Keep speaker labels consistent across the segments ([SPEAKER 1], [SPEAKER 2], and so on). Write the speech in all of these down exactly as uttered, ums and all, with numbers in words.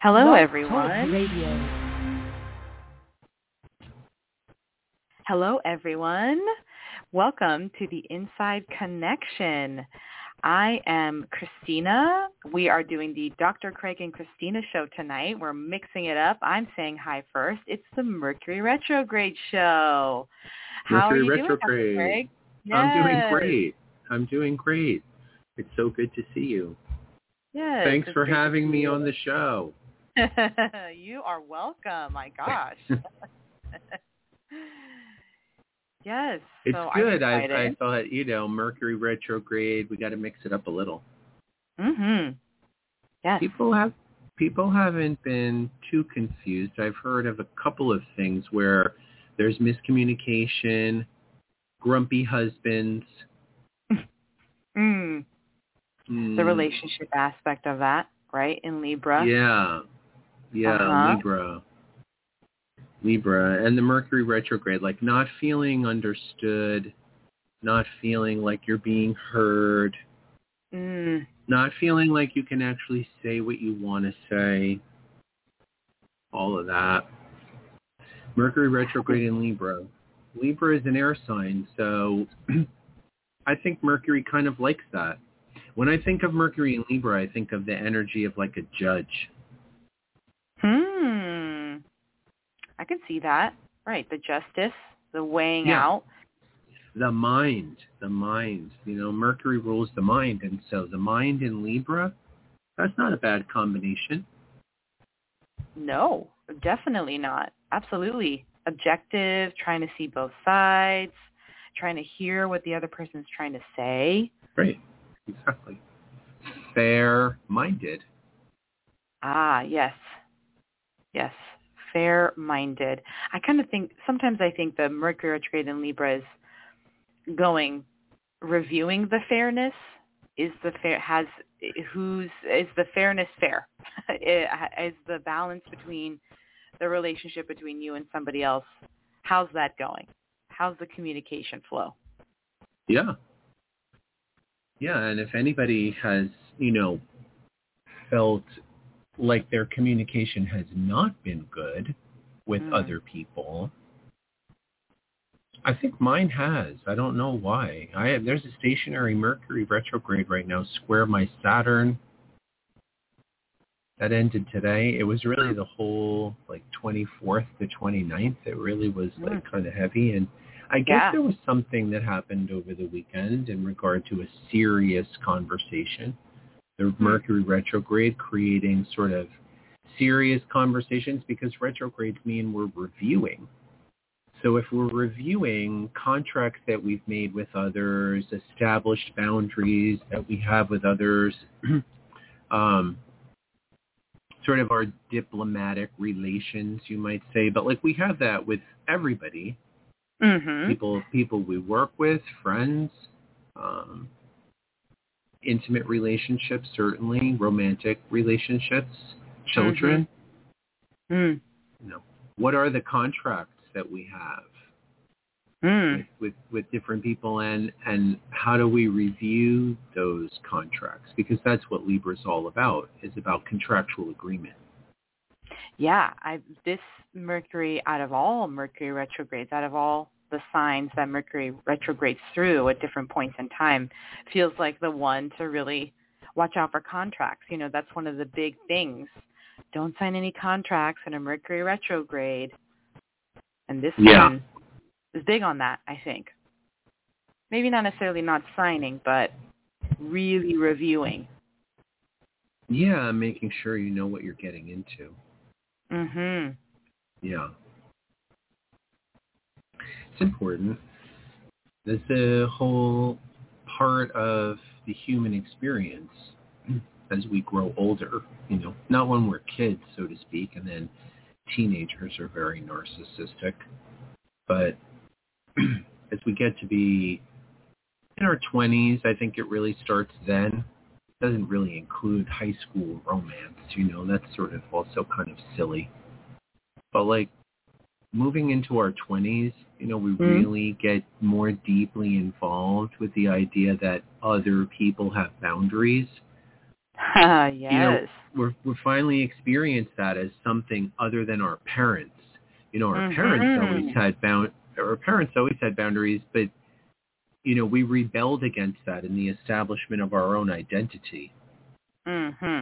[SPEAKER 1] Hello,
[SPEAKER 2] Blog
[SPEAKER 1] everyone.
[SPEAKER 2] Talk Radio.
[SPEAKER 1] Hello, everyone. Welcome to the Inside Connection. I am Christina. We are doing the Doctor Craig and Christina show tonight. We're mixing it up. I'm saying hi first. It's the Mercury Retrograde show. How
[SPEAKER 3] Mercury
[SPEAKER 1] are you doing, Doctor
[SPEAKER 3] Retrograde.
[SPEAKER 1] Craig?
[SPEAKER 3] I'm doing
[SPEAKER 1] Yes.
[SPEAKER 3] great. I'm doing great. It's so good to see you.
[SPEAKER 1] Yes.
[SPEAKER 3] Thanks
[SPEAKER 1] it's
[SPEAKER 3] for
[SPEAKER 1] great to
[SPEAKER 3] having
[SPEAKER 1] see
[SPEAKER 3] me
[SPEAKER 1] you.
[SPEAKER 3] on the show.
[SPEAKER 1] You are welcome. My gosh. Yes.
[SPEAKER 3] It's
[SPEAKER 1] so
[SPEAKER 3] good.
[SPEAKER 1] I'm
[SPEAKER 3] I I thought, you know, Mercury retrograde, we got to mix it up a little.
[SPEAKER 1] Mhm. Yes.
[SPEAKER 3] People have people haven't been too confused. I've heard of a couple of things where there's miscommunication, grumpy husbands.
[SPEAKER 1] Mm.
[SPEAKER 3] Mm,
[SPEAKER 1] The relationship aspect of that, right? In Libra.
[SPEAKER 3] Yeah. Yeah,
[SPEAKER 1] Uh-huh.
[SPEAKER 3] Libra. Libra and the Mercury retrograde, like not feeling understood, not feeling like you're being heard,
[SPEAKER 1] Mm.
[SPEAKER 3] not feeling like you can actually say what you want to say, all of that. Mercury retrograde in Libra. Libra is an air sign, so I think Mercury kind of likes that. When I think of Mercury in Libra, I think of the energy of like a judge.
[SPEAKER 1] Hmm. I can see that. Right. The justice, the weighing
[SPEAKER 3] Yeah.
[SPEAKER 1] out.
[SPEAKER 3] The mind, the mind, you know, Mercury rules the mind. And so the mind in Libra, that's not a bad combination.
[SPEAKER 1] No, definitely not. Absolutely. Objective, trying to see both sides, trying to hear what the other person's trying to say.
[SPEAKER 3] Right. Exactly. Fair-minded.
[SPEAKER 1] Ah, yes. Yes. Fair-minded. I kind of think, sometimes I think the Mercury retrograde in Libra is going, reviewing the fairness. Is the fair, has, who's, is the fairness fair? Is the balance between the relationship between you and somebody else, how's that going? How's the communication flow?
[SPEAKER 3] Yeah. Yeah, and if anybody has, you know, felt like their communication has not been good with
[SPEAKER 1] Mm.
[SPEAKER 3] other people, I think mine has. I don't know why. I have, there's a stationary Mercury retrograde right now, square my Saturn. That ended today. It was really the whole like twenty-fourth to twenty-ninth. It really was like
[SPEAKER 1] Mm.
[SPEAKER 3] kind of heavy. And I guess
[SPEAKER 1] Yeah.
[SPEAKER 3] there was something that happened over the weekend in regard to a serious conversation. The
[SPEAKER 1] Mm.
[SPEAKER 3] Mercury retrograde creating sort of serious conversations because retrogrades mean we're reviewing. So if we're reviewing contracts that we've made with others, established boundaries that we have with others, um, sort of our diplomatic relations, you might say, but like we have that with everybody,
[SPEAKER 1] Mm-hmm.
[SPEAKER 3] people, people we work with, friends, um, intimate relationships, certainly, romantic relationships, children.
[SPEAKER 1] Mm-hmm. Mm.
[SPEAKER 3] You know, what are the contracts that we have
[SPEAKER 1] Mm.
[SPEAKER 3] with, with, with different people, and, and how do we review those contracts? Because that's what Libra is all about, is about contractual agreement.
[SPEAKER 1] Yeah, I this Mercury, out of all Mercury retrogrades, out of all the signs that Mercury retrogrades through at different points in time, feels like the one to really watch out for contracts. You know, that's one of the big things. Don't sign any contracts in a Mercury retrograde. And this
[SPEAKER 3] Yeah.
[SPEAKER 1] one is big on that, I think. Maybe not necessarily not signing, but really reviewing.
[SPEAKER 3] Yeah, making sure you know what you're getting into.
[SPEAKER 1] Mm-hmm.
[SPEAKER 3] Yeah. It's important. There's a whole part of the human experience as we grow older, you know, not when we're kids, so to speak, and then teenagers are very narcissistic, but as we get to be in our twenties, I think it really starts then. It doesn't really include high school romance, you know, that's sort of also kind of silly. But like moving into our twenties, you know, we
[SPEAKER 1] Mm-hmm.
[SPEAKER 3] really get more deeply involved with the idea that other people have boundaries.
[SPEAKER 1] yes.
[SPEAKER 3] You know, we're we're finally experienced that as something other than our parents. You know, our
[SPEAKER 1] Mm-hmm.
[SPEAKER 3] parents always had bound our parents always had boundaries, but you know, we rebelled against that in the establishment of our own identity.
[SPEAKER 1] Mm-hmm.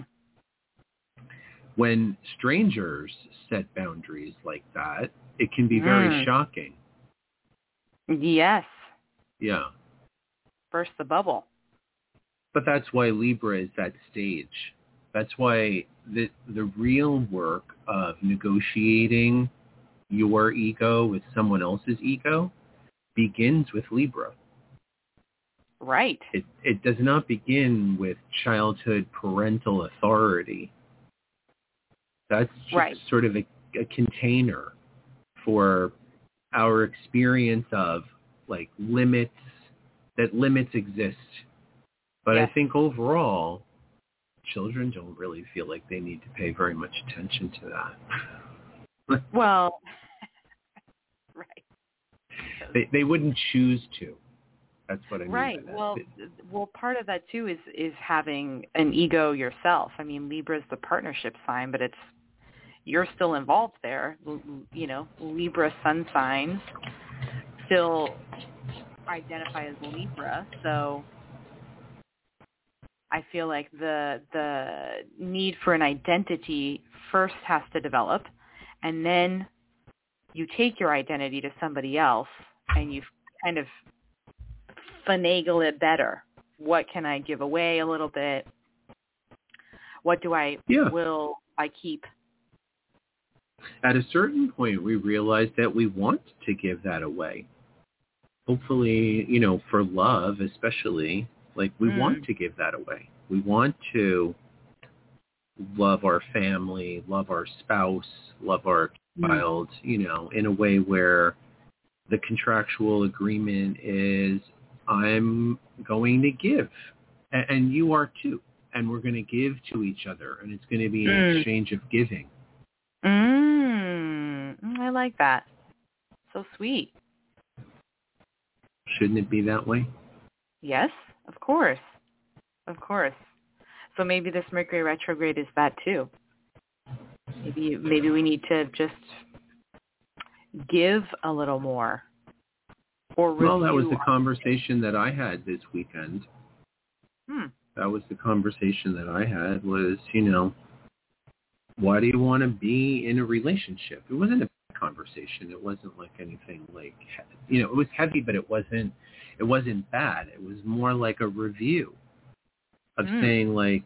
[SPEAKER 3] When strangers set boundaries like that, it can be very
[SPEAKER 1] Mm.
[SPEAKER 3] shocking.
[SPEAKER 1] Yes.
[SPEAKER 3] Yeah.
[SPEAKER 1] Burst the bubble.
[SPEAKER 3] But that's why Libra is that stage. That's why the the real work of negotiating your ego with someone else's ego begins with Libra.
[SPEAKER 1] Right.
[SPEAKER 3] It it does not begin with childhood parental authority. That's just
[SPEAKER 1] Right.
[SPEAKER 3] sort of a, a container for our experience of like limits, that limits exist. But
[SPEAKER 1] Yes.
[SPEAKER 3] I think overall, children don't really feel like they need to pay very much attention to that.
[SPEAKER 1] Well, right.
[SPEAKER 3] They they wouldn't choose to. That's what I mean
[SPEAKER 1] Right.
[SPEAKER 3] by that.
[SPEAKER 1] Well, well, part of that too is is having an ego yourself. I mean, Libra's the partnership sign, but it's you're still involved there. You know, Libra sun signs still identify as Libra, so I feel like the the need for an identity first has to develop, and then you take your identity to somebody else and you kind of finagle it better. What can I give away a little bit? What do I
[SPEAKER 3] Yeah.
[SPEAKER 1] will I keep?
[SPEAKER 3] At a certain point, we realize that we want to give that away. Hopefully, you know, for love especially, like we
[SPEAKER 1] Mm.
[SPEAKER 3] want to give that away. We want to love our family, love our spouse, love our
[SPEAKER 1] Mm.
[SPEAKER 3] child, you know, in a way where the contractual agreement is I'm going to give, and, and you are too, and we're going to give to each other, and it's going to be an
[SPEAKER 1] Mm.
[SPEAKER 3] exchange of giving.
[SPEAKER 1] Mm. I like that. So sweet.
[SPEAKER 3] Shouldn't it be that way?
[SPEAKER 1] Yes, of course. Of course. So maybe this Mercury retrograde is that too. Maybe maybe we need to just give a little more. Or
[SPEAKER 3] Well, that was
[SPEAKER 1] review
[SPEAKER 3] the conversation that I had this weekend.
[SPEAKER 1] Hmm.
[SPEAKER 3] That was the conversation that I had was, you know, why do you want to be in a relationship? It wasn't a conversation. It wasn't like anything like, you know, it was heavy, but it wasn't, it wasn't bad. It was more like a review of
[SPEAKER 1] Mm.
[SPEAKER 3] saying like,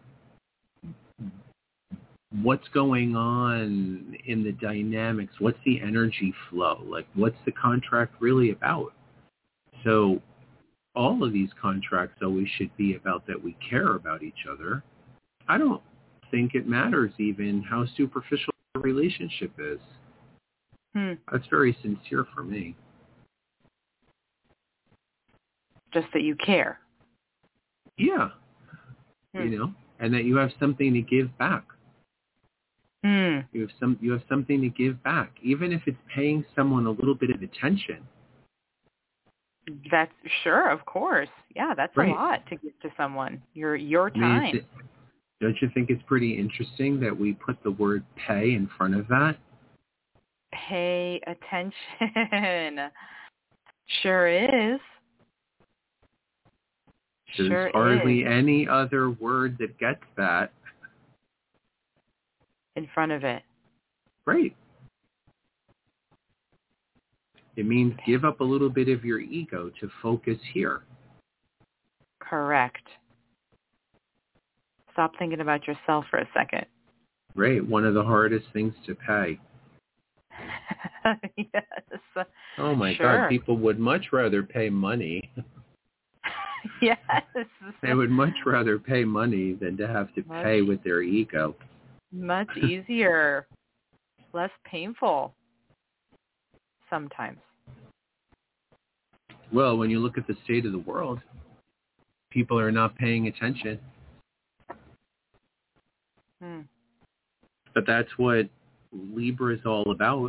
[SPEAKER 3] what's going on in the dynamics? What's the energy flow? Like, what's the contract really about? So all of these contracts always should be about that we care about each other. I don't think it matters even how superficial the relationship is.
[SPEAKER 1] Hmm.
[SPEAKER 3] That's very sincere for me.
[SPEAKER 1] Just that you care.
[SPEAKER 3] Yeah.
[SPEAKER 1] Hmm.
[SPEAKER 3] You know, and that you have something to give back.
[SPEAKER 1] Hmm.
[SPEAKER 3] You have some you have something to give back, even if it's paying someone a little bit of attention.
[SPEAKER 1] That's sure, of course. Yeah, that's
[SPEAKER 3] Right.
[SPEAKER 1] a lot to give to someone. Your your
[SPEAKER 3] I mean,
[SPEAKER 1] time.
[SPEAKER 3] it's, don't you think it's pretty interesting that we put the word pay in front of that?
[SPEAKER 1] Pay attention. Sure is.
[SPEAKER 3] There's
[SPEAKER 1] Sure
[SPEAKER 3] hardly
[SPEAKER 1] is.
[SPEAKER 3] any other word that gets that.
[SPEAKER 1] In front of it.
[SPEAKER 3] Right. It means give up a little bit of your ego to focus here.
[SPEAKER 1] Correct. Stop thinking about yourself for a second.
[SPEAKER 3] Right. One of the hardest things to pay.
[SPEAKER 1] Yes.
[SPEAKER 3] Oh my
[SPEAKER 1] Sure.
[SPEAKER 3] God. People would much rather pay money.
[SPEAKER 1] Yes.
[SPEAKER 3] They would much rather pay money than to have to
[SPEAKER 1] Much.
[SPEAKER 3] pay with their ego.
[SPEAKER 1] Much easier. Less painful. Sometimes.
[SPEAKER 3] Well, when you look at the state of the world, people are not paying attention.
[SPEAKER 1] Hmm.
[SPEAKER 3] But that's what Libra is all about.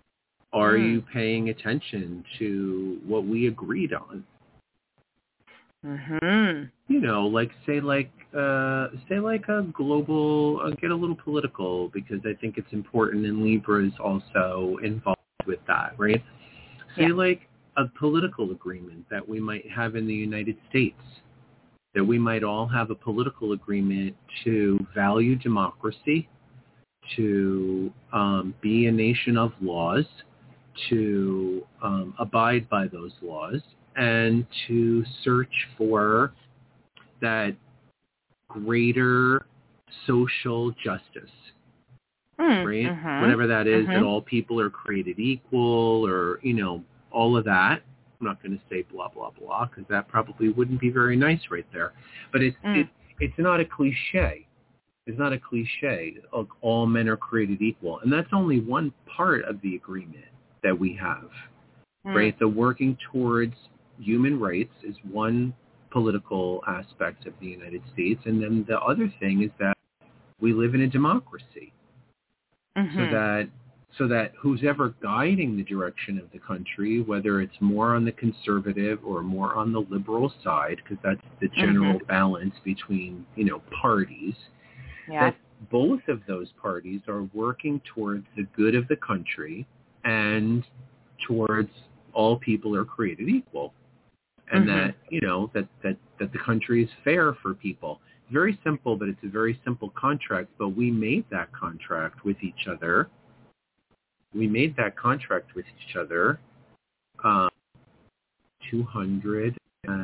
[SPEAKER 3] Are
[SPEAKER 1] Hmm.
[SPEAKER 3] you paying attention to what we agreed on?
[SPEAKER 1] Mhm.
[SPEAKER 3] You know, like say like uh, say like a global. Uh, get a little political because I think it's important, and Libra is also involved with that, right? Say
[SPEAKER 1] Yeah.
[SPEAKER 3] like a political agreement that we might have in the United States, that we might all have a political agreement to value democracy, to um, be a nation of laws, to um, abide by those laws, and to search for that greater social justice,
[SPEAKER 1] Mm.
[SPEAKER 3] right?
[SPEAKER 1] Mhm.
[SPEAKER 3] Whatever that is, that
[SPEAKER 1] Mhm.
[SPEAKER 3] all people are created equal, or, you know, all of that. I'm not going to say blah, blah, blah, because that probably wouldn't be very nice right there. But it's, it,
[SPEAKER 1] Mm.
[SPEAKER 3] it's not a cliche. It's not a cliche. Like, all men are created equal. And that's only one part of the agreement that we have,
[SPEAKER 1] Mm.
[SPEAKER 3] right? The working towards human rights is one political aspect of the United States. And then the other thing is that we live in a democracy. So
[SPEAKER 1] Mhm.
[SPEAKER 3] that so that who's ever guiding the direction of the country, whether it's more on the conservative or more on the liberal side, because that's the general
[SPEAKER 1] Mhm.
[SPEAKER 3] balance between, you know, parties,
[SPEAKER 1] Yeah.
[SPEAKER 3] that both of those parties are working towards the good of the country and towards all people are created equal. And
[SPEAKER 1] Mhm.
[SPEAKER 3] that, you know, that, that, that the country is fair for people. It's very simple, but it's a very simple contract. But we made that contract with each other. We made that contract with each other um, two hundred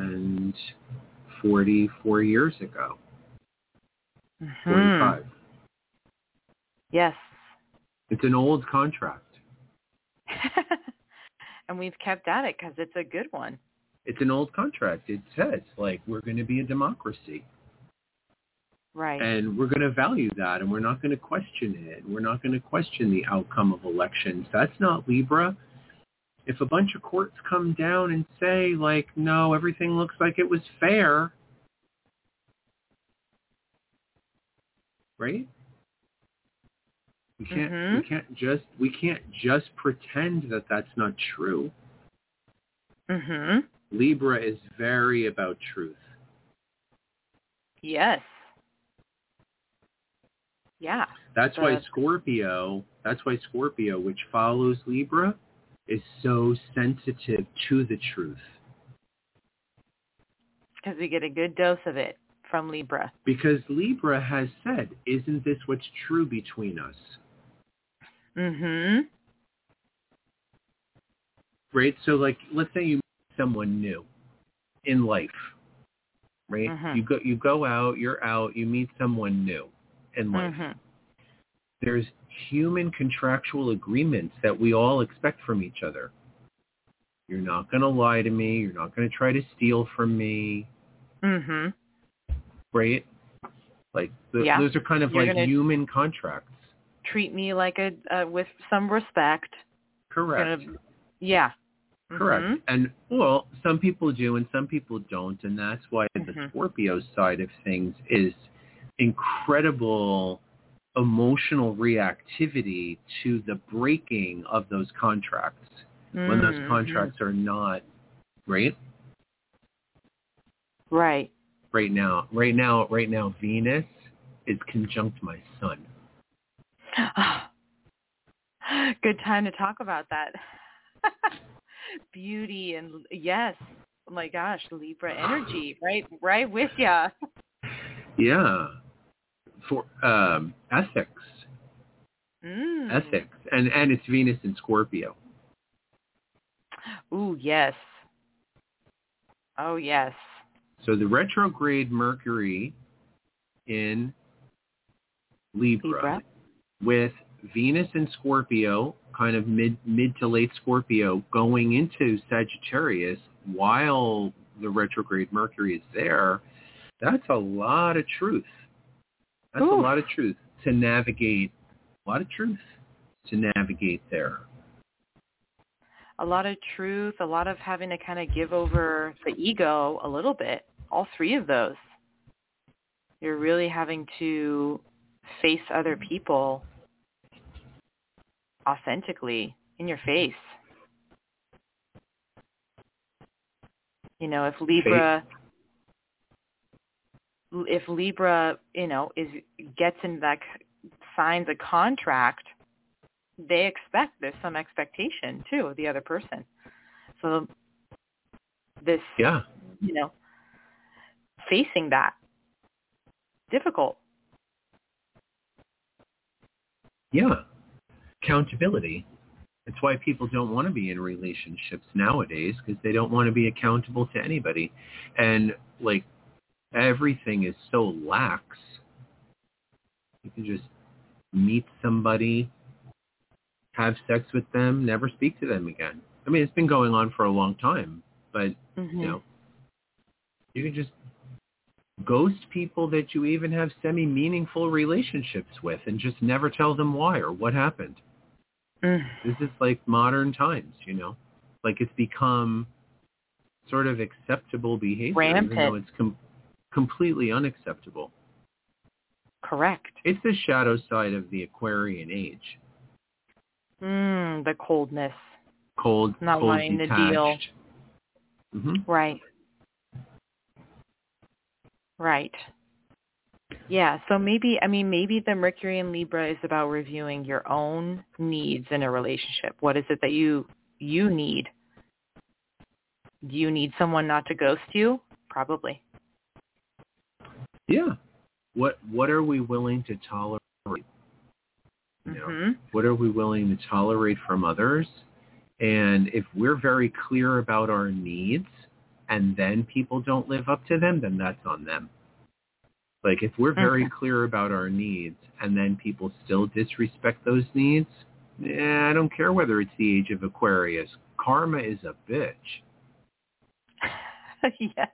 [SPEAKER 3] forty-four years ago,
[SPEAKER 1] Mhm.
[SPEAKER 3] forty-five.
[SPEAKER 1] Yes.
[SPEAKER 3] It's an old contract.
[SPEAKER 1] And we've kept at it because it's a good one.
[SPEAKER 3] It's an old contract. It says, like, we're going to be a democracy.
[SPEAKER 1] Right.
[SPEAKER 3] And we're going to value that, and we're not going to question it. We're not going to question the outcome of elections. That's not Libra. If a bunch of courts come down and say, like, no, everything looks like it was fair, right? We can't, we
[SPEAKER 1] Mhm.
[SPEAKER 3] can't just, we can't just pretend that that's not true.
[SPEAKER 1] Mhm.
[SPEAKER 3] Libra is very about truth.
[SPEAKER 1] Yes. Yeah.
[SPEAKER 3] That's why
[SPEAKER 1] The
[SPEAKER 3] Scorpio, that's why Scorpio, which follows Libra, is so sensitive to the truth.
[SPEAKER 1] because we get a good dose of it from Libra.
[SPEAKER 3] Because Libra has said, isn't this what's true between us?
[SPEAKER 1] Mhm.
[SPEAKER 3] Right? So, like, let's say you meet someone new in life, right?
[SPEAKER 1] Mhm.
[SPEAKER 3] You go, you go out, you're out, you meet someone new in life.
[SPEAKER 1] Mhm.
[SPEAKER 3] There's human contractual agreements that we all expect from each other. You're not going to lie to me. You're not going to try to steal from me,
[SPEAKER 1] Mhm.
[SPEAKER 3] right? Like, the,
[SPEAKER 1] Yeah.
[SPEAKER 3] those are kind of
[SPEAKER 1] You're
[SPEAKER 3] like
[SPEAKER 1] gonna
[SPEAKER 3] human contracts.
[SPEAKER 1] treat me like a uh, with some respect.
[SPEAKER 3] Correct.
[SPEAKER 1] Gonna. Yeah.
[SPEAKER 3] Correct.
[SPEAKER 1] Mhm.
[SPEAKER 3] And, well, some people do and some people don't. And that's why the
[SPEAKER 1] Mhm.
[SPEAKER 3] Scorpio side of things is incredible emotional reactivity to the breaking of those contracts when those
[SPEAKER 1] Mhm.
[SPEAKER 3] contracts are not, right?
[SPEAKER 1] Right.
[SPEAKER 3] Right now, right now, right now, Venus is conjunct my sun.
[SPEAKER 1] Good time to talk about that. Beauty and yes. Oh my gosh, Libra energy, right? Right with ya.
[SPEAKER 3] Yeah. For um, ethics.
[SPEAKER 1] Mm.
[SPEAKER 3] Ethics. And, and it's Venus in Scorpio.
[SPEAKER 1] Ooh, yes. Oh, yes.
[SPEAKER 3] So the retrograde Mercury in Libra,
[SPEAKER 1] Libra.
[SPEAKER 3] with Venus in Scorpio, kind of mid mid to late Scorpio, going into Sagittarius while the retrograde Mercury is there, that's a lot of truth. That's a
[SPEAKER 1] Oof.
[SPEAKER 3] lot of truth to navigate, a lot of truth to navigate there.
[SPEAKER 1] A lot of truth, a lot of having to kind of give over the ego a little bit. All three of those. You're really having to face other people authentically in your face. You know, if
[SPEAKER 3] Fate,
[SPEAKER 1] Libra if Libra, you know, is gets in that signs a contract, they expect there's some expectation too of the other person. So this,
[SPEAKER 3] yeah,
[SPEAKER 1] you know, facing that difficult.
[SPEAKER 3] Yeah, accountability. It's why people don't want to be in relationships nowadays, because they don't want to be accountable to anybody. And like everything is so lax. You can just meet somebody, have sex with them, never speak to them again. I mean, it's been going on for a long time, but
[SPEAKER 1] Mm-hmm.
[SPEAKER 3] you know, you can just ghost people that you even have semi-meaningful relationships with and just never tell them why or what happened.
[SPEAKER 1] Mm.
[SPEAKER 3] This is like modern times, you know, like it's become sort of acceptable behavior,
[SPEAKER 1] Rampant.
[SPEAKER 3] even though it's com- completely unacceptable.
[SPEAKER 1] Correct.
[SPEAKER 3] It's the shadow side of the Aquarian age.
[SPEAKER 1] Mm, the coldness.
[SPEAKER 3] Cold,
[SPEAKER 1] Not
[SPEAKER 3] cold,
[SPEAKER 1] wanting to
[SPEAKER 3] detached.
[SPEAKER 1] deal.
[SPEAKER 3] Mm-hmm.
[SPEAKER 1] Right. Right. Yeah, so maybe, I mean, maybe the Mercury in Libra is about reviewing your own needs in a relationship. What is it that you you need? Do you need someone not to ghost you? Probably.
[SPEAKER 3] Yeah. What What are we willing to tolerate? You know,
[SPEAKER 1] Mm-hmm.
[SPEAKER 3] what are we willing to tolerate from others? And if we're very clear about our needs and then people don't live up to them, then that's on them. Like if we're very
[SPEAKER 1] Mm-hmm.
[SPEAKER 3] clear about our needs and then people still disrespect those needs, eh, I don't care whether it's the age of Aquarius. Karma is a bitch.
[SPEAKER 1] Yes.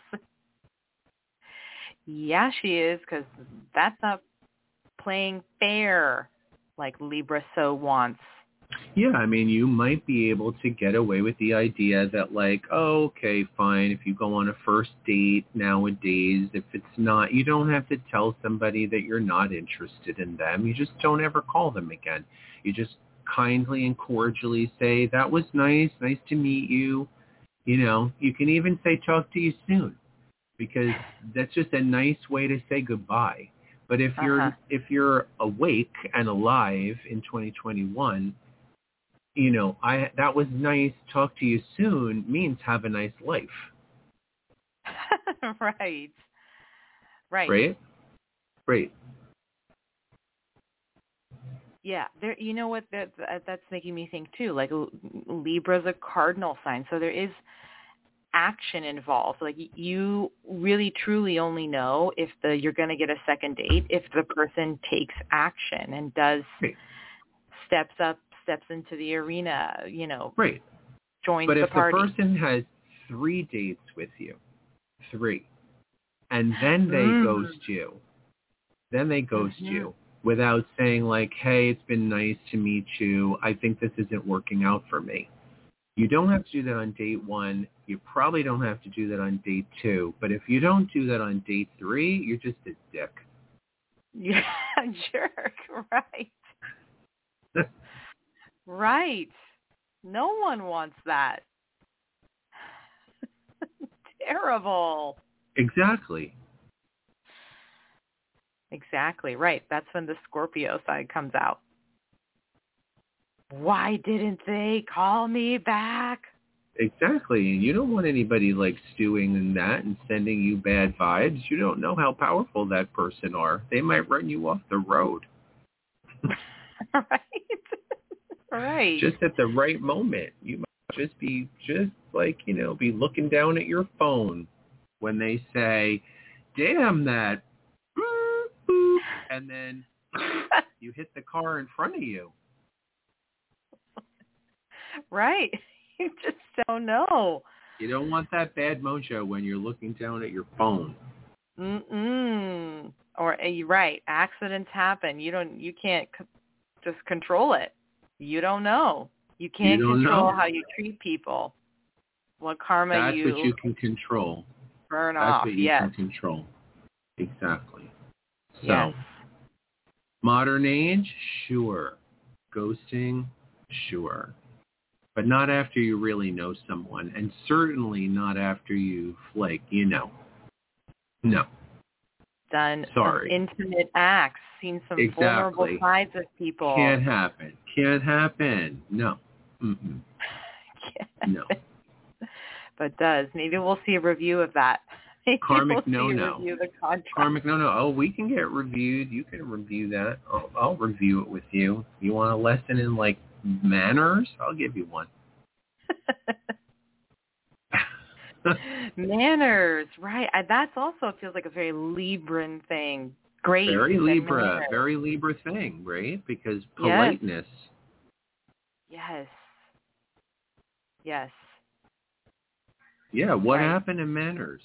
[SPEAKER 1] Yeah, she is, because that's not playing fair like Libra so wants.
[SPEAKER 3] Yeah, I mean, you might be able to get away with the idea that like, oh, okay, fine. If you go on a first date nowadays, if it's not, you don't have to tell somebody that you're not interested in them. You just don't ever call them again. You just kindly and cordially say, that was nice. Nice to meet you. You know, you can even say, talk to you soon, because that's just a nice way to say goodbye. But if you're
[SPEAKER 1] Uh-huh.
[SPEAKER 3] if you're awake and alive in twenty twenty-one, you know, I that was nice, talk to you soon means have a nice life.
[SPEAKER 1] Right. Right.
[SPEAKER 3] Right? Right.
[SPEAKER 1] Yeah, there. You know what? That, that that's making me think too. Like Libra's a cardinal sign, so there is action involved. Like you really truly only know if the you're going to get a second date if the person takes action and does
[SPEAKER 3] Right.
[SPEAKER 1] steps up, steps into the arena. You know,
[SPEAKER 3] Right.
[SPEAKER 1] joins
[SPEAKER 3] But
[SPEAKER 1] the
[SPEAKER 3] if
[SPEAKER 1] party.
[SPEAKER 3] the person has three dates with you, three, and then they
[SPEAKER 1] Mm.
[SPEAKER 3] ghost you, then they ghost
[SPEAKER 1] Mm-hmm.
[SPEAKER 3] you without saying like, hey, it's been nice to meet you. I think this isn't working out for me. You don't have to do that on date one. You probably don't have to do that on date two. But if you don't do that on date three, you're just a dick.
[SPEAKER 1] Yeah, jerk. Right. Right. No one wants that. Terrible.
[SPEAKER 3] Exactly.
[SPEAKER 1] Exactly. Right. That's when the Scorpio side comes out. Why didn't they call me back?
[SPEAKER 3] Exactly. And you don't want anybody like stewing in that and sending you bad vibes. You don't know how powerful that person are. They might run you off the road.
[SPEAKER 1] Right. Right.
[SPEAKER 3] Just at the right moment. You might just be just like, you know, be looking down at your phone when they say, damn that. Boop, boop, and then you hit the car in front of you.
[SPEAKER 1] Right. You just don't know.
[SPEAKER 3] You don't want that bad mojo when you're looking down at your phone.
[SPEAKER 1] Mm-mm. Or uh, you're right. Accidents happen. You don't. You can't c- just control it. You don't know. You can't
[SPEAKER 3] You don't
[SPEAKER 1] control
[SPEAKER 3] know.
[SPEAKER 1] how you treat people. What karma
[SPEAKER 3] That's
[SPEAKER 1] you,
[SPEAKER 3] what you can control.
[SPEAKER 1] burn
[SPEAKER 3] That's
[SPEAKER 1] off.
[SPEAKER 3] what you
[SPEAKER 1] Yes.
[SPEAKER 3] can control. Exactly. So,
[SPEAKER 1] Yes.
[SPEAKER 3] modern age, sure. Ghosting, sure. But not after you really know someone, and certainly not after you've, like, you know. No.
[SPEAKER 1] done
[SPEAKER 3] Sorry.
[SPEAKER 1] some intimate acts, seen some
[SPEAKER 3] exactly.
[SPEAKER 1] vulnerable sides of people.
[SPEAKER 3] Can't happen. Can't happen. No. Mm-mm.
[SPEAKER 1] Can't
[SPEAKER 3] No.
[SPEAKER 1] But does. Maybe we'll see a review of that. Maybe
[SPEAKER 3] Karmic
[SPEAKER 1] we'll
[SPEAKER 3] no
[SPEAKER 1] see a
[SPEAKER 3] no.
[SPEAKER 1] review of the contract.
[SPEAKER 3] Karmic no no. Oh, we can get reviewed. You can review that. I'll, I'll review it with you. You want a lesson in like manners? I'll give you one.
[SPEAKER 1] Manners, right? I, that's also feels like a very Libran thing. Grace,
[SPEAKER 3] very Libra,
[SPEAKER 1] manners.
[SPEAKER 3] very Libra thing, right? Because
[SPEAKER 1] Yes.
[SPEAKER 3] politeness.
[SPEAKER 1] Yes. Yes.
[SPEAKER 3] Yeah. What
[SPEAKER 1] Right.
[SPEAKER 3] happened to manners?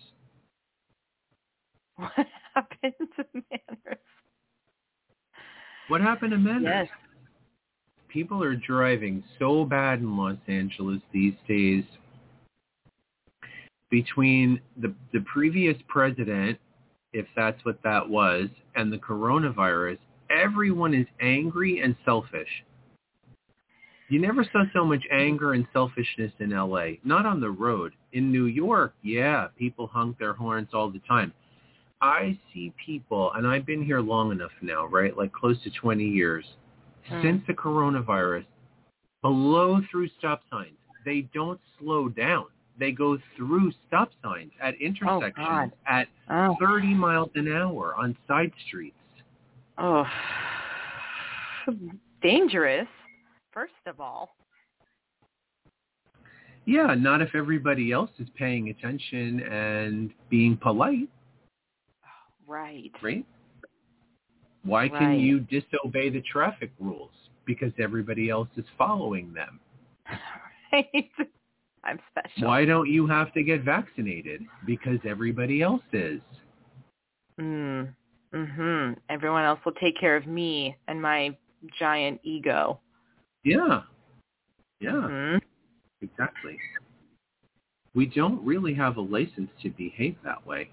[SPEAKER 1] What happened to manners?
[SPEAKER 3] What happened to manners?
[SPEAKER 1] Yes.
[SPEAKER 3] People are driving so bad in Los Angeles these days. Between the the previous president, if that's what that was, and the coronavirus, everyone is angry and selfish. You never saw so much anger and selfishness in L A. Not on the road. In New York, yeah, people honk their horns all the time. I see people, and I've been here long enough now, right? Like close to twenty years. Mm. Since the coronavirus, blow through stop signs. They don't slow down. They go through stop signs at intersections
[SPEAKER 1] oh,
[SPEAKER 3] at
[SPEAKER 1] oh.
[SPEAKER 3] thirty miles an hour on side streets.
[SPEAKER 1] Oh, dangerous, first of all.
[SPEAKER 3] Yeah, not if everybody else is paying attention and being polite.
[SPEAKER 1] Right.
[SPEAKER 3] Right? Why
[SPEAKER 1] right.
[SPEAKER 3] can you disobey the traffic rules? Because everybody else is following them.
[SPEAKER 1] Right. I'm special.
[SPEAKER 3] Why don't you have to get vaccinated? Because everybody else is.
[SPEAKER 1] Mm. Mhm. Everyone else will take care of me and my giant ego.
[SPEAKER 3] Yeah. Yeah.
[SPEAKER 1] Mm-hmm.
[SPEAKER 3] Exactly. We don't really have a license to behave that way.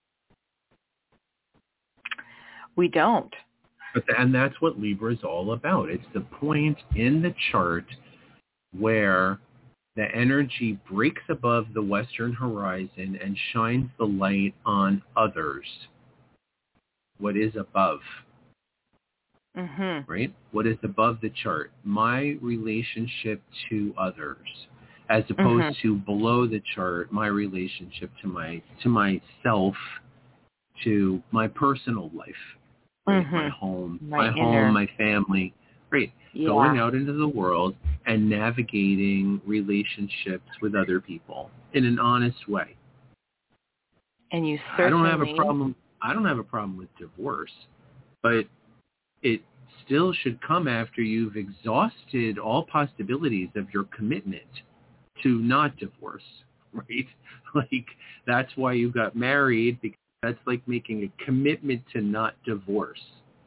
[SPEAKER 1] We don't.
[SPEAKER 3] But the, and that's what Libra is all about. It's the point in the chart where the energy breaks above the western horizon and shines the light on others. What is above.
[SPEAKER 1] Mm-hmm.
[SPEAKER 3] Right? What is above the chart? My relationship to others. As opposed mm-hmm. to below the chart, my relationship to my to myself, to my personal life. Right? Mm-hmm. My home, my, my home, my family. Right. Yeah. Going out into the world and navigating relationships with other people in an honest way.
[SPEAKER 1] And you certainly...
[SPEAKER 3] I don't have a problem. I don't have a problem with divorce, but it still should come after you've exhausted all possibilities of your commitment to not divorce, right? Like, that's why you got married, because that's like making a commitment to not divorce.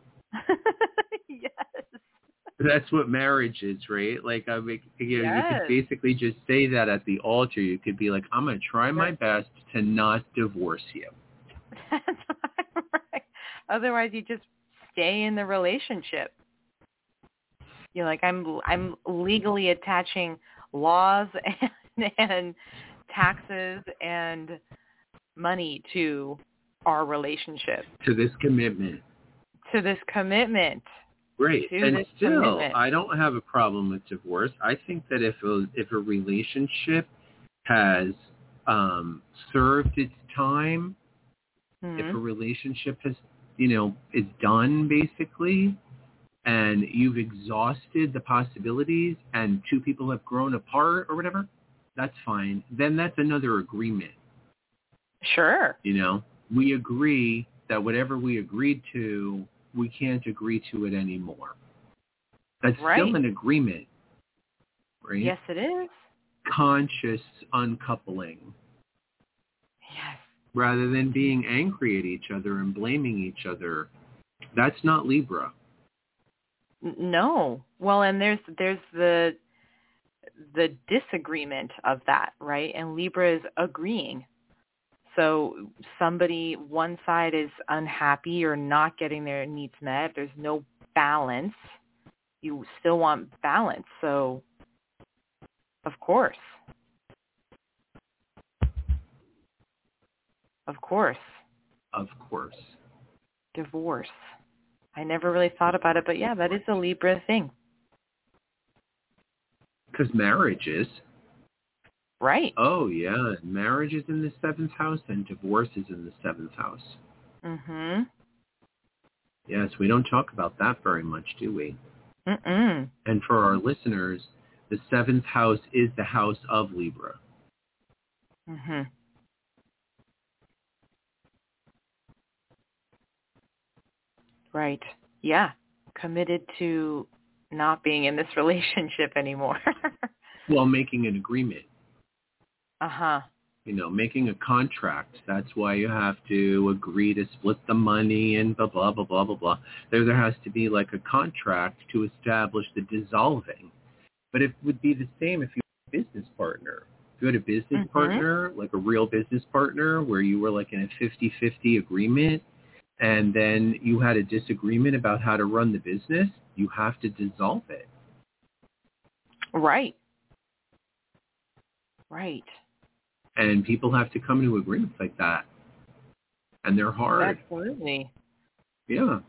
[SPEAKER 1] Yes.
[SPEAKER 3] That's what marriage is, right? Like, I mean, you know,
[SPEAKER 1] yes.
[SPEAKER 3] you could basically just say that at the altar. You could be like, I'm going to try my best to not divorce you.
[SPEAKER 1] That's right. Otherwise, you just stay in the relationship. You're like, I'm I'm legally attaching laws and, and taxes and money to our relationship.
[SPEAKER 3] To this commitment.
[SPEAKER 1] To this commitment.
[SPEAKER 3] Right.
[SPEAKER 1] To
[SPEAKER 3] and
[SPEAKER 1] this
[SPEAKER 3] still,
[SPEAKER 1] commitment.
[SPEAKER 3] I don't have a problem with divorce. I think that if a, if a relationship has um, served its time, mm-hmm. if a relationship has, you know, is done basically, and you've exhausted the possibilities and two people have grown apart or whatever, that's fine. Then that's another agreement.
[SPEAKER 1] Sure.
[SPEAKER 3] You know, we agree that whatever we agreed to, we can't agree to it anymore. That's
[SPEAKER 1] right.
[SPEAKER 3] still an agreement, right?
[SPEAKER 1] Yes, it is.
[SPEAKER 3] Conscious uncoupling.
[SPEAKER 1] Yes.
[SPEAKER 3] Rather than being angry at each other and blaming each other. That's not Libra.
[SPEAKER 1] No. Well, and there's there's the the disagreement of that, right? And Libra is agreeing. So somebody, one side is unhappy or not getting their needs met. There's no balance. You still want balance. So, of course. Of course.
[SPEAKER 3] Of course.
[SPEAKER 1] Divorce. I never really thought about it, but yeah, that is a Libra thing.
[SPEAKER 3] Because marriage is.
[SPEAKER 1] Right.
[SPEAKER 3] Oh, yeah. Marriage is in the seventh house and divorce is in the seventh house.
[SPEAKER 1] Mm-hmm.
[SPEAKER 3] Yes, we don't talk about that very much, do we?
[SPEAKER 1] Mm-mm.
[SPEAKER 3] And for our listeners, the seventh house is the house of Libra.
[SPEAKER 1] Mm-hmm. Right. Yeah. Committed to not being in this relationship anymore.
[SPEAKER 3] Well, making an agreement.
[SPEAKER 1] Uh-huh.
[SPEAKER 3] You know, making a contract. That's why you have to agree to split the money and blah, blah, blah, blah, blah, blah. There, there has to be like a contract to establish the dissolving. But it would be the same if you had a business partner. If you had a business
[SPEAKER 1] Mm-hmm.
[SPEAKER 3] partner, like a real business partner, where you were like in a fifty-fifty agreement, and then you had a disagreement about how to run the business, you have to dissolve it.
[SPEAKER 1] Right. Right.
[SPEAKER 3] And people have to come to agreements like that. And they're hard.
[SPEAKER 1] Absolutely.
[SPEAKER 3] Yeah.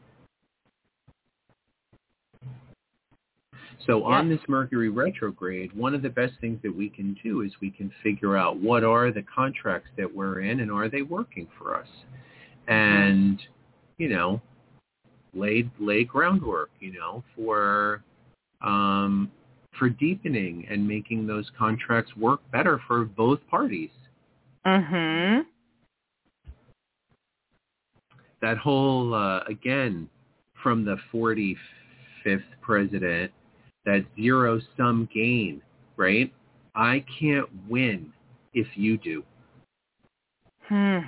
[SPEAKER 3] So
[SPEAKER 1] Yes.
[SPEAKER 3] on this Mercury retrograde, one of the best things that we can do is we can figure out what are the contracts that we're in and are they working for us? And, mm-hmm. you know, lay, lay groundwork, you know, for um, for deepening and making those contracts work better for both parties.
[SPEAKER 1] Mm-hmm.
[SPEAKER 3] That whole, uh, again, from the forty-fifth president, that zero-sum game, right? I can't win if you do.
[SPEAKER 1] Hmm.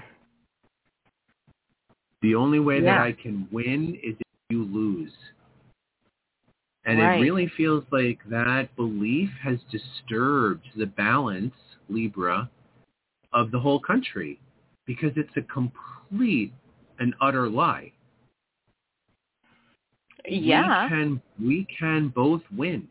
[SPEAKER 3] The only way
[SPEAKER 1] yeah.
[SPEAKER 3] that I can win is if you lose. And
[SPEAKER 1] right.
[SPEAKER 3] it really feels like that belief has disturbed the balance, Libra, of the whole country because it's a complete and utter lie.
[SPEAKER 1] Yeah.
[SPEAKER 3] We can, we can both win.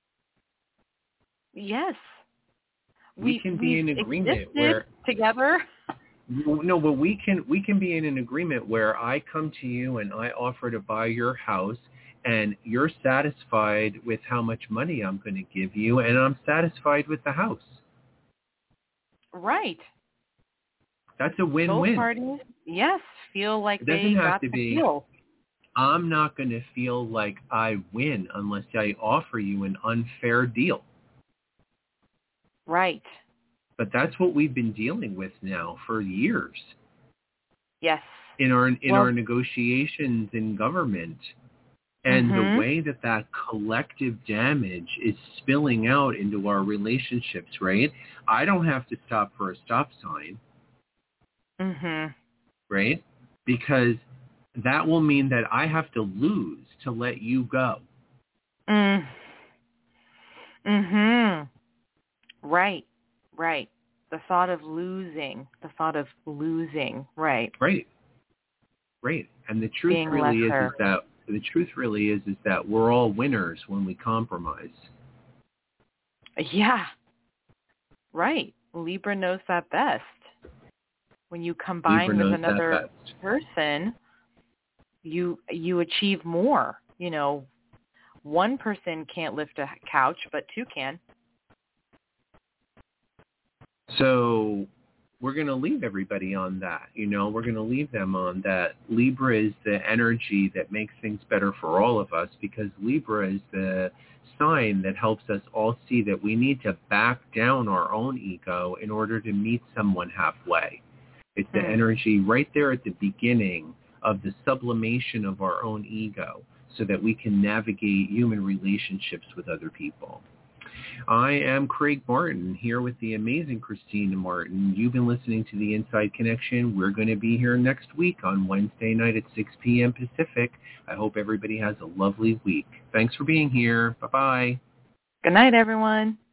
[SPEAKER 1] Yes.
[SPEAKER 3] We,
[SPEAKER 1] we
[SPEAKER 3] can be in agreement where
[SPEAKER 1] together.
[SPEAKER 3] No, but we can we can be in an agreement where I come to you and I offer to buy your house and you're satisfied with how much money I'm going to give you and I'm satisfied with the house.
[SPEAKER 1] Right.
[SPEAKER 3] That's a win-win.
[SPEAKER 1] Both parties, yes, feel like
[SPEAKER 3] it
[SPEAKER 1] they
[SPEAKER 3] have
[SPEAKER 1] got
[SPEAKER 3] to
[SPEAKER 1] the
[SPEAKER 3] be,
[SPEAKER 1] deal.
[SPEAKER 3] I'm not going to feel like I win unless I offer you an unfair deal.
[SPEAKER 1] Right.
[SPEAKER 3] But that's what we've been dealing with now for years.
[SPEAKER 1] Yes.
[SPEAKER 3] In our in
[SPEAKER 1] well,
[SPEAKER 3] our negotiations in government. And
[SPEAKER 1] mm-hmm.
[SPEAKER 3] the way that that collective damage is spilling out into our relationships, right? I don't have to stop for a stop sign.
[SPEAKER 1] Mm-hmm.
[SPEAKER 3] Right? Because that will mean that I have to lose to let you go.
[SPEAKER 1] Mm. Mm-hmm. Right. Right. The thought of losing. The thought of losing. Right.
[SPEAKER 3] Right. Right. And the truth
[SPEAKER 1] Being
[SPEAKER 3] really is,
[SPEAKER 1] lesser.
[SPEAKER 3] is that the truth really is is that we're all winners when we compromise.
[SPEAKER 1] Yeah. Right. Libra knows that best. When you combine
[SPEAKER 3] Libra
[SPEAKER 1] with
[SPEAKER 3] knows
[SPEAKER 1] another
[SPEAKER 3] that best.
[SPEAKER 1] person, you you achieve more. You know, one person can't lift a couch, but two can.
[SPEAKER 3] So we're going to leave everybody on that. You know, we're going to leave them on that. Libra is the energy that makes things better for all of us because Libra is the sign that helps us all see that we need to back down our own ego in order to meet someone halfway. It's the mm. energy right there at the beginning of the sublimation of our own ego so that we can navigate human relationships with other people. I am Craig Martin here with the amazing Christina Martin. You've been listening to The Inside Connection. We're going to be here next week on Wednesday night at six p.m. Pacific. I hope everybody has a lovely week. Thanks for being here. Bye-bye.
[SPEAKER 1] Good night, everyone.